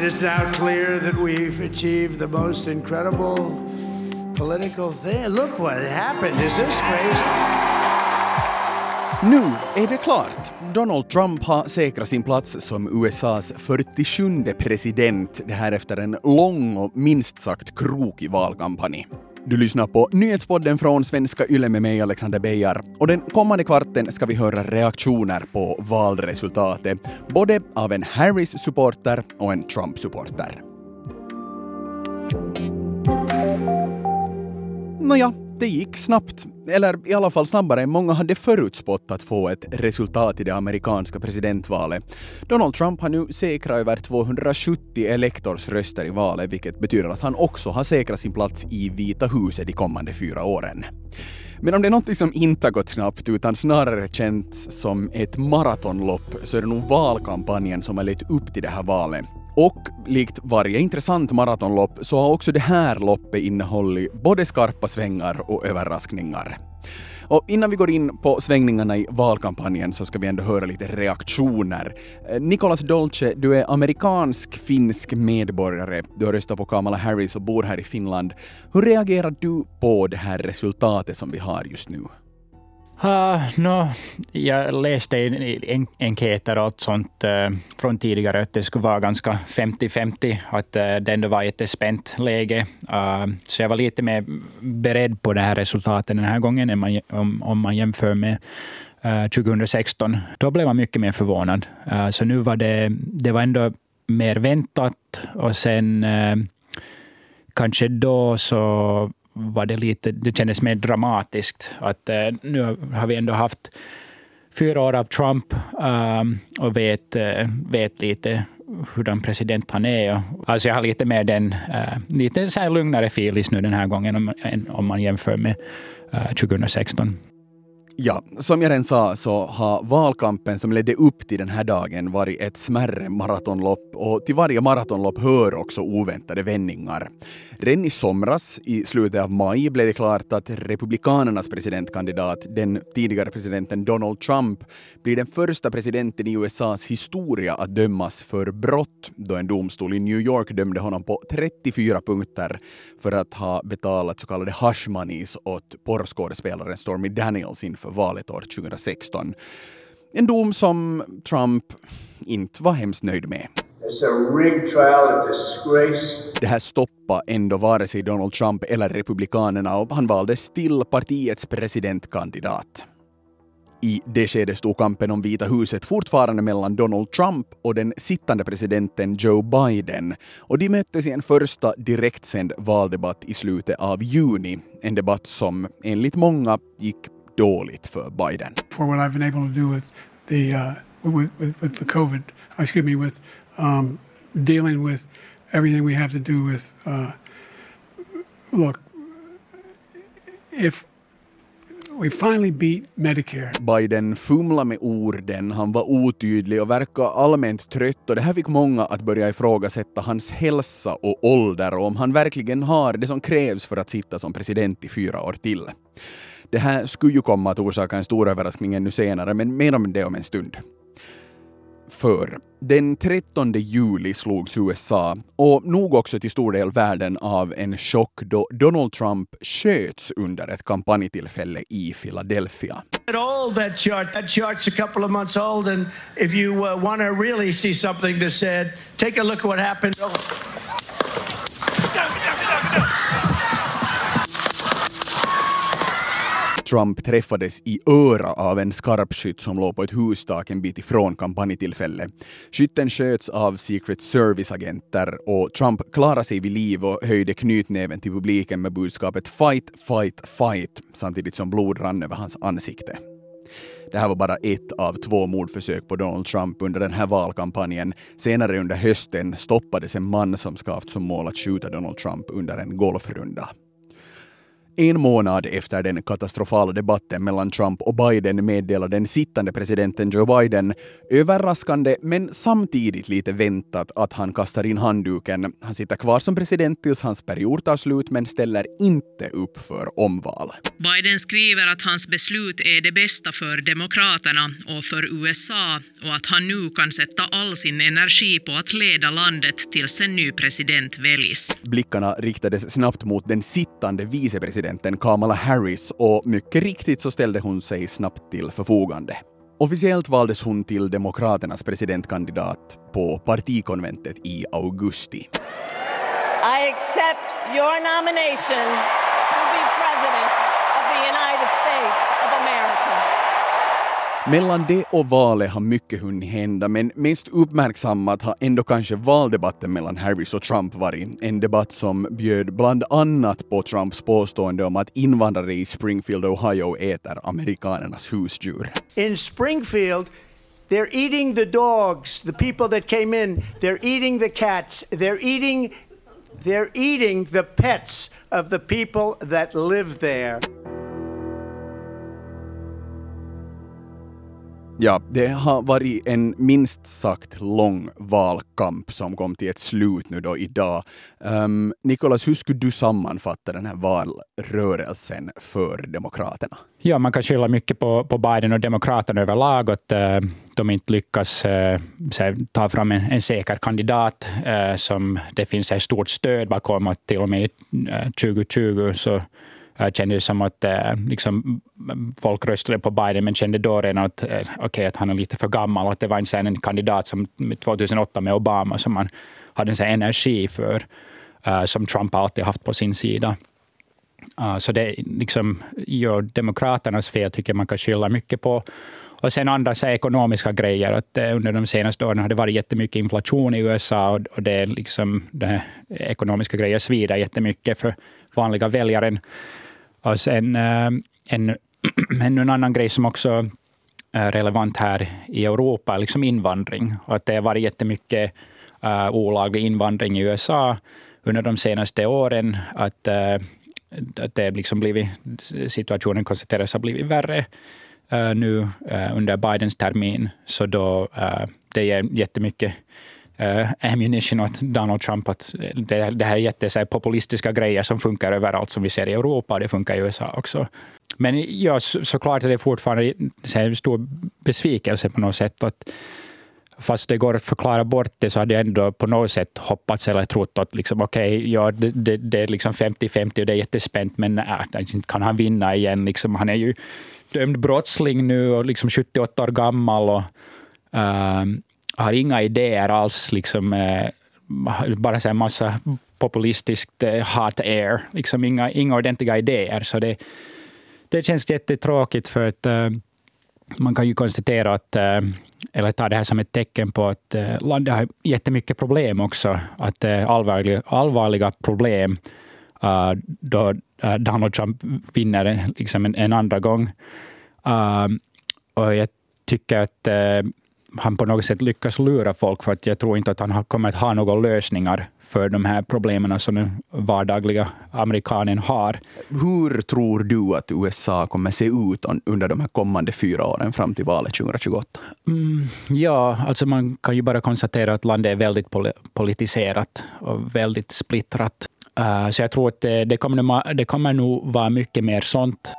It is now clear that we've achieved the most incredible political thing. Look what happened. Is this crazy? Nu är det klart. Donald Trump har säkrat sin plats som USAs 47:e president, det här efter en lång och minst sagt krokig valkampanj. Du lyssnar på nyhetspodden från Svenska Yle med mig, Alexander Beijer. Och den kommande kvarten ska vi höra reaktioner på valresultatet, både av en Harris-supporter och en Trump-supporter. Nåja, det gick snabbt, eller i alla fall snabbare än många hade förutspått att få ett resultat i det amerikanska presidentvalet. Donald Trump har nu säkrat över 270 elektorsröster i valet, vilket betyder att han också har säkrat sin plats i Vita huset de kommande 4 åren. Men om det är något som inte har gått snabbt utan snarare känts som ett maratonlopp, så är det nog valkampanjen som har lett upp till det här valet. Och likt varje intressant maratonlopp så har också det här loppet innehållit både skarpa svängar och överraskningar. Och innan vi går in på svängningarna i valkampanjen så ska vi ändå höra lite reaktioner. Nicolas Dolce, du är amerikansk-finsk medborgare. Du har röstat på Kamala Harris och bor här i Finland. Hur reagerar du på det här resultatet som vi har just nu? Jag läste en enkäter och sånt från tidigare att det skulle vara ganska 50-50, att det ändå var ett spänt läge. Så jag var lite mer beredd på det här resultatet den här gången om man jämför med 2016. Då blev jag mycket mer förvånad. Så nu var det var ändå mer väntat, och sen kanske då så var det kändes mer dramatiskt att nu har vi ändå haft 4 år av Trump och vet lite hur den president han är. Alltså jag har lite mer lite så här lugnare feeling nu den här gången om man jämför med 2016. Ja, som jag redan sa så har valkampen som ledde upp till den här dagen varit ett smärre maratonlopp, och till varje maratonlopp hör också oväntade vändningar. Redan i somras, i slutet av maj, blev det klart att republikanernas presidentkandidat, den tidigare presidenten Donald Trump, blir den första presidenten i USAs historia att dömas för brott, då en domstol i New York dömde honom på 34 punkter för att ha betalat så kallade hush monies åt porrskådespelaren Stormy Daniels inför valet år 2016. En dom som Trump inte var hemskt nöjd med. It's a rigged trial, a disgrace. Det här stoppade ändå vare sig Donald Trump eller republikanerna, och han valdes till partiets presidentkandidat. I det skedet stod kampen om Vita huset fortfarande mellan Donald Trump och den sittande presidenten Joe Biden, och de möttes i en första direktsänd valdebatt i slutet av juni, en debatt som enligt många gick dåligt för Biden. For what I've been able to do with the COVID, with dealing with everything we have to do with, look, if we finally beat Medicare. Biden fumlade med orden, han var otydlig och verkade allmänt trött, och det här fick många att börja ifrågasätta hans hälsa och ålder och om han verkligen har det som krävs för att sitta som president i 4 år till. Det här skulle ju komma att orsaka en stor överraskning ännu senare, men mer om det om en stund. För den 13 juli slogs USA, och nog också till stor del världen, av en chock då Donald Trump sköts under ett kampanjtillfälle i Philadelphia. That chart's a couple of months old, and if you want to really see something that's said, take a look at what happened. Trump träffades i öra av en skarpskytt som låg på ett hustak en bit ifrån kampanjtillfälle. Skytten sköts av Secret Service-agenter, och Trump klarade sig vid liv och höjde knytnäven till publiken med budskapet "Fight, fight, fight", samtidigt som blod rann över hans ansikte. Det här var bara ett av 2 mordförsök på Donald Trump under den här valkampanjen. Senare under hösten stoppades en man som ska haft som mål att skjuta Donald Trump under en golfrunda. En månad efter den katastrofala debatten mellan Trump och Biden meddelar den sittande presidenten Joe Biden överraskande men samtidigt lite väntat att han kastar in handduken. Han sitter kvar som president tills hans period tar slut men ställer inte upp för omval. Biden skriver att hans beslut är det bästa för demokraterna och för USA och att han nu kan sätta all sin energi på att leda landet tills en ny president väljs. Blickarna riktades snabbt mot den sittande vicepresidenten Kamala Harris och mycket riktigt så ställde hon sig snabbt till förfogande. Officiellt valdes hon till Demokraternas presidentkandidat på partikonventet i augusti. I accept your nomination to be president of the United States of America. Mellan det och valet har mycket hunnit hända, men mest uppmärksammat har ändå kanske valdebatten mellan Harris och Trump varit. En debatt som bjöd bland annat på Trumps påstående om att invandrare i Springfield, Ohio äter amerikanernas husdjur. In Springfield, they're eating the dogs, the people that came in. They're eating the cats. They're eating the pets of the people that live there. Ja, det har varit en minst sagt lång valkamp som kom till ett slut nu då idag. Nicholas, hur skulle du sammanfatta den här valrörelsen för Demokraterna? Ja, man kan skylla mycket på Biden och Demokraterna överlag att de inte lyckas ta fram en säker kandidat som det finns ett stort stöd bakom, att till och med 2020 så kände det som att liksom, folk röstade på Biden men kände då redan att, att han är lite för gammal och att det var en kandidat som 2008 med Obama som man hade en sån energi för som Trump alltid haft på sin sida. Så det liksom gör Demokraternas fel, tycker man kan skylla mycket på. Och sen andra så ekonomiska grejer, att under de senaste åren har det varit jättemycket inflation i USA och det är liksom det här ekonomiska grejer svider jättemycket för vanliga väljaren. Och sen en annan grej som också är relevant här i Europa är liksom invandring. Och att det har varit jättemycket olaglig invandring i USA under de senaste åren. Att det liksom blivit, situationen konstateras har blivit värre nu under Bidens termin. Så då det ger jättemycket ammunition åt Donald Trump att det här är så här populistiska grejer som funkar överallt som vi ser i Europa, och det funkar i USA också. Men ja, såklart är det fortfarande en stor besvikelse på något sätt att fast det går att förklara bort det så hade jag ändå på något sätt hoppats eller trott att liksom, det är liksom 50-50 och det är jättespänt, men kan han vinna igen? Liksom, han är ju dömd brottsling nu och liksom 78 år gammal och har inga idéer alls, liksom, bara så en massa populistiskt hot air, liksom inga ordentliga idéer. Så det känns jättetråkigt för att man kan ju konstatera att, eller ta det här som ett tecken på att landet har jättemycket problem också, att allvarliga problem då Donald Trump vinner liksom en andra gång. Och jag tycker att han på något sätt lyckas lura folk, för att jag tror inte att han kommer att ha några lösningar för de här problemen som den vardagliga amerikanen har. Hur tror du att USA kommer se ut under de här kommande 4 åren fram till valet 2028? Ja, alltså man kan ju bara konstatera att landet är väldigt politiserat och väldigt splittrat. Så jag tror att det kommer nog vara mycket mer sånt.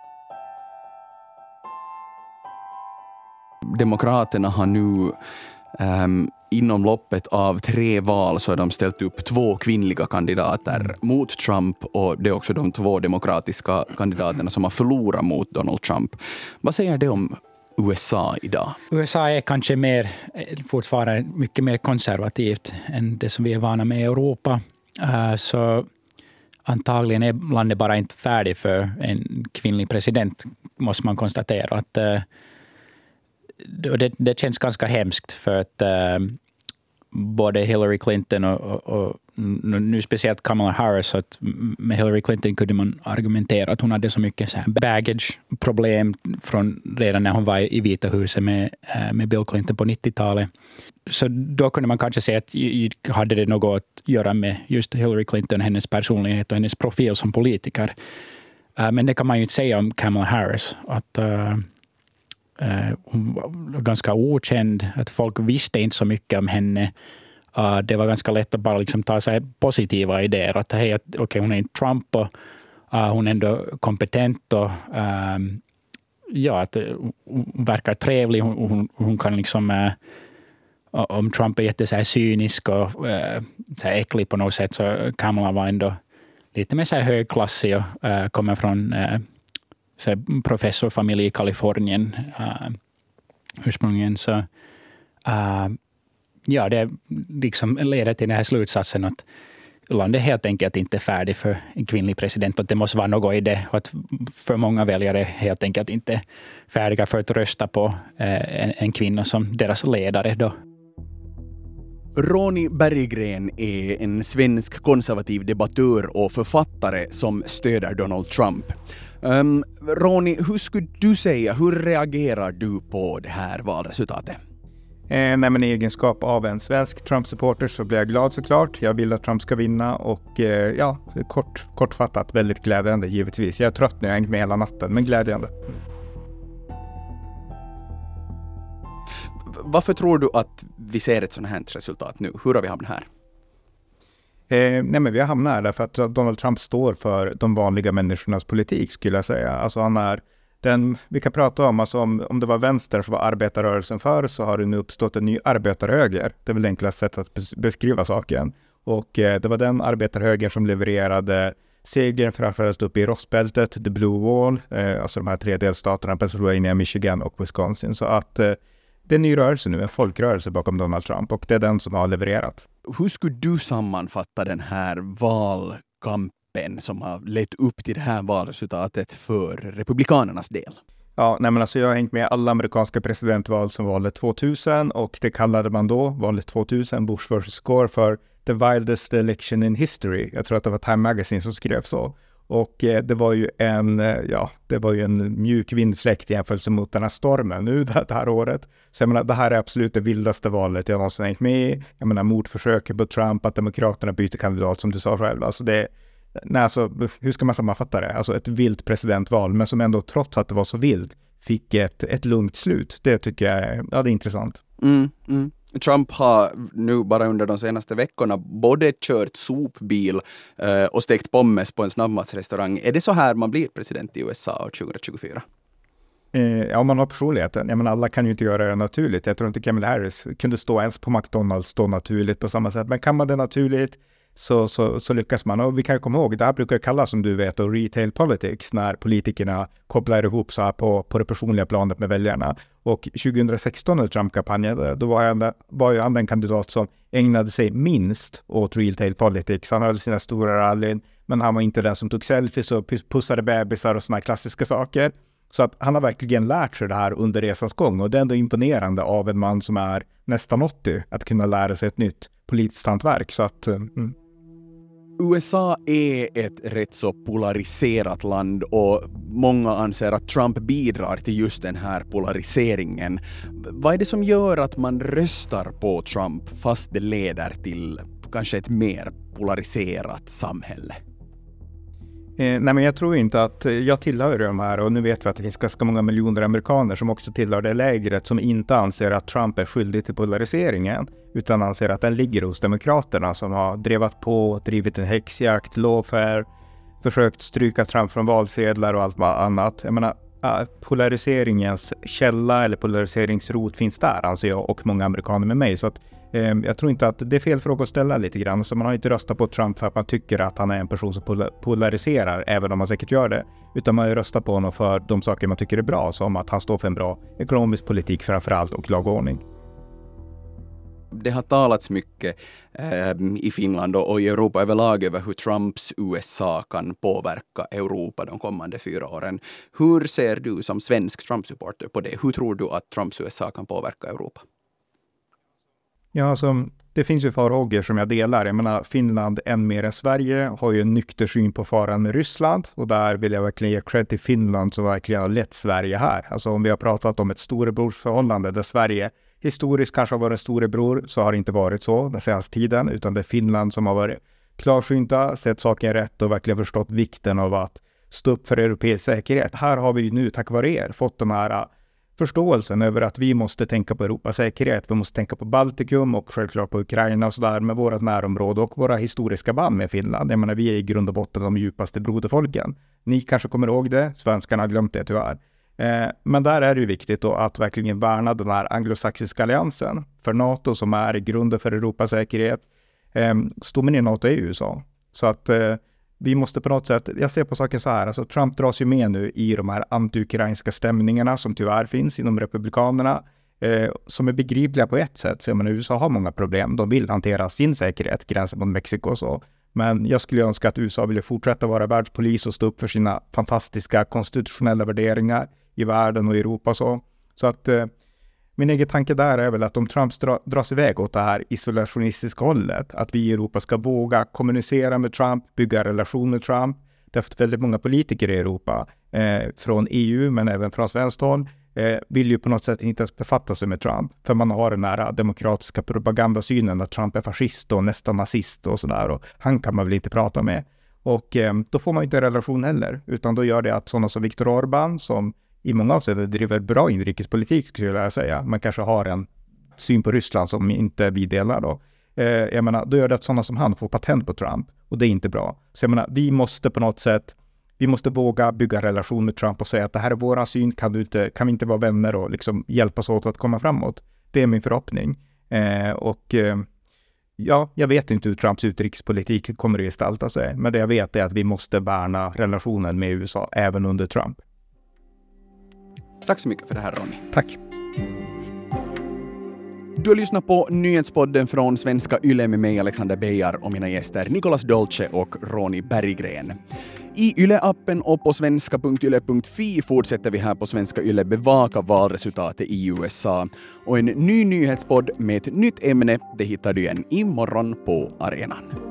Demokraterna har nu inom loppet av 3 val så har de ställt upp 2 kvinnliga kandidater mot Trump, och det är också de 2 demokratiska kandidaterna som har förlorat mot Donald Trump. Vad säger det om USA idag? USA är kanske fortfarande mycket mer konservativt än det som vi är vana med i Europa. Så antagligen är landet bara inte färdig för en kvinnlig president, måste man konstatera. Att det känns ganska hemskt för att både Hillary Clinton och nu speciellt Kamala Harris, att med Hillary Clinton kunde man argumentera att hon hade så mycket så här baggage-problem från redan när hon var i Vita huset med Bill Clinton på 90-talet. Så då kunde man kanske säga att hade det något att göra med just Hillary Clinton, hennes personlighet och hennes profil som politiker. Men det kan man ju inte säga om Kamala Harris. Att hon var ganska okänd. Att folk visste inte så mycket om henne. Det var ganska lätt att bara liksom ta sig positiva idéer. Att hej, okej, hon är inte Trump och hon är ändå kompetent och att hon verkar trevlig. Hon kan liksom om Trump är jätte så här cynisk och så här äcklig på något sätt, så Kamala var ändå lite mer så här högklassig och kommer från så här professorfamilj i Kalifornien ursprungligen. Så det liksom leder till den här slutsatsen att landet helt enkelt inte är färdig för en kvinnlig president, och det måste vara något i det, och att för många väljare helt enkelt inte färdiga för att rösta på en kvinna som deras ledare då. Ronny Berggren är en svensk konservativ debattör och författare som stöder Donald Trump. Ronny, hur skulle du säga, hur reagerar du på det här valresultatet? Nej, men i egenskap av en svensk Trump-supporter så blir jag glad såklart. Jag vill att Trump ska vinna och kortfattat väldigt glädjande givetvis. Jag är trött nu, jag har hängt med hela natten, men glädjande. Varför tror du att vi ser ett sådant här resultat nu? Hur har vi hamnat här? Men vi har hamnat här därför att Donald Trump står för de vanliga människornas politik, skulle jag säga. Alltså han är den, vi kan prata om, alltså om det var vänster så var arbetarrörelsen för, så har det nu uppstått en ny arbetarhöger. Det är väl det enklaste sättet att beskriva saken. Och det var den arbetarhöger som levererade segern framförallt upp i Rostbältet, The Blue Wall, alltså de här 3 delstaterna, Pennsylvania, Michigan och Wisconsin. Så att det är en ny rörelse nu, en folkrörelse bakom Donald Trump, och det är den som har levererat. Hur skulle du sammanfatta den här valkampen som har lett upp till det här valresultatet för republikanernas del? Ja, men alltså jag har hängt med alla amerikanska presidentval som valet 2000, och det kallade man då, valet 2000, Bush vs. Gore, för the wildest election in history. Jag tror att det var Time Magazine som skrev så. Och det var ju en mjuk vindfläkt i jämförelse mot den här stormen nu det här året. Så jag menar, det här är absolut det vildaste valet jag någonsin hängt med i. Jag menar, mordförsöket på Trump, att demokraterna byter kandidat som du sa själv. Alltså hur ska man sammanfatta det? Alltså ett vilt presidentval, men som ändå trots att det var så vilt fick ett lugnt slut. Det tycker jag det är intressant. Trump har nu bara under de senaste veckorna både kört sopbil och stekt pommes på en snabbmatsrestaurang. Är det så här man blir president i USA 2024? Ja, man har personligheten. Jag menar, alla kan ju inte göra det naturligt. Jag tror inte Kamala Harris kunde stå ens på McDonald's stå naturligt på samma sätt. Men kan man det naturligt så lyckas man. Och vi kan komma ihåg, det här brukar kallas, som du vet, retail politics, när politikerna kopplar ihop så här på det personliga planet med väljarna. Och 2016 när Trump kampanjade, då var ju han den kandidat som ägnade sig minst åt retail politics. Han hade sina stora rallyn, men han var inte den som tog selfies och pussade bebisar och såna klassiska saker. Så att han har verkligen lärt sig det här under resans gång, och det är ändå imponerande av en man som är nästan 80 att kunna lära sig ett nytt politiskt hantverk. Så att USA är ett rätt så polariserat land, och många anser att Trump bidrar till just den här polariseringen. Vad är det som gör att man röstar på Trump fast det leder till kanske ett mer polariserat samhälle? Men jag tror inte att jag tillhör de här, och nu vet vi att det finns ganska många miljoner amerikaner som också tillhör det lägret som inte anser att Trump är skyldig till polariseringen, utan anser att den ligger hos demokraterna som har drivit en häxjakt, lawfare, försökt stryka Trump från valsedlar och allt annat. Jag menar, polariseringens källa eller polariseringsrot finns där, alltså jag och många amerikaner med mig. Så att jag tror inte att det är fel fråga att ställa lite grann. Så man har inte röstat på Trump för att man tycker att han är en person som polariserar, även om man säkert gör det. Utan man har röstat på honom för de saker man tycker är bra, som att han står för en bra ekonomisk politik framförallt och lagordning. Det har talats mycket i Finland och i Europa överlag över hur Trumps USA kan påverka Europa de kommande 4 åren. Hur ser du som svensk Trump-supporter på det? Hur tror du att Trumps USA kan påverka Europa? Ja, alltså, det finns ju farhågor som jag delar. Jag menar, Finland än mer än Sverige har ju en nykter syn på faran med Ryssland, och där vill jag verkligen ge cred till Finland som verkligen har lett Sverige här. Alltså om vi har pratat om ett storebrorsförhållande där Sverige historiskt kanske har varit storebror, så har det inte varit så den senaste tiden, utan det är Finland som har varit klarsynta, sett saken rätt och verkligen förstått vikten av att stå upp för europeisk säkerhet. Här har vi nu tack vare er fått den här förståelsen över att vi måste tänka på Europas säkerhet. Vi måste tänka på Baltikum och självklart på Ukraina och sådär med vårt närområde och våra historiska band med Finland. Jag menar, vi är i grund och botten de djupaste broderfolken. Ni kanske kommer ihåg det, svenskarna har glömt det tyvärr. Men där är det ju viktigt då att verkligen värna den här anglosaxiska alliansen. För NATO som är grunden för Europas säkerhet. Stommen i NATO är USA. Så att vi måste på något sätt, jag ser på saker så här, alltså Trump dras ju med nu i de här anti-ukrainska stämningarna som tyvärr finns inom republikanerna. Som är begripliga på ett sätt. Så jag menar, USA har många problem. De vill hantera sin säkerhet, gränsen mot Mexiko och så. Men jag skulle önska att USA ville fortsätta vara världspolis och stå upp för sina fantastiska konstitutionella värderingar i världen och i Europa och så. Så att min egen tanke där är väl att om Trump dras iväg åt det här isolationistiska hållet, att vi i Europa ska våga kommunicera med Trump, bygga relation med Trump. Därför väldigt många politiker i Europa, från EU men även från svenskt håll, vill ju på något sätt inte ens befatta sig med Trump. För man har den här demokratiska propagandasynen att Trump är fascist och nästan nazist och sådär. Och han kan man väl inte prata med. Och då får man inte en relation heller. Utan då gör det att sådana som Viktor Orbán, som i många avseenden driver bra inrikespolitik skulle jag säga. Man kanske har en syn på Ryssland som inte vi delar då. Jag menar, då gör det att sådana som han får patent på Trump. Och det är inte bra. Så jag menar, vi måste på något sätt, vi måste våga bygga relation med Trump och säga att det här är våra syn, kan vi inte vara vänner och liksom hjälpas åt att komma framåt. Det är min förhoppning. Ja, jag vet inte hur Trumps utrikespolitik kommer att gestalta sig. Men det jag vet är att vi måste värna relationen med USA även under Trump. Tack så mycket för det här, Ronny. Tack. Du har lyssnat på nyhetspodden från Svenska Yle med mig, Alexander Beijar, och mina gäster Nicolas Dolce och Ronny Berggren. I Yle-appen och på svenska.yle.fi fortsätter vi här på Svenska Yle bevaka valresultatet i USA. Och en ny nyhetspodd med ett nytt ämne, det hittar du igen imorgon på arenan.